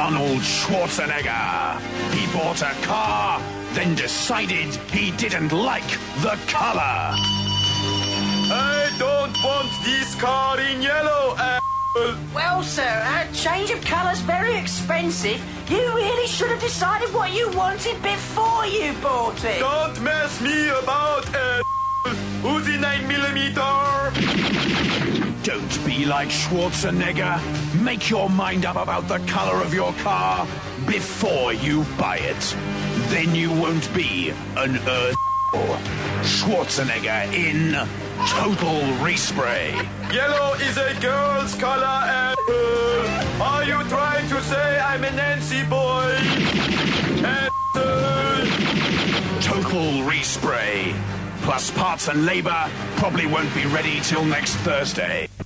Arnold Schwarzenegger. He bought a car, then decided he didn't like the color. I don't want this car in yellow, Well, sir, a change of colour's very expensive. You really should have decided what you wanted before you bought it. Don't mess me about, Uzi 9mm. Don't be like Schwarzenegger. Make your mind up about the color of your car before you buy it. Then you won't be an Schwarzenegger in Total Respray. Yellow is a girl's color, Are you trying to say I'm a Nancy boy? Total Respray. Plus parts and labor probably won't be ready till next Thursday.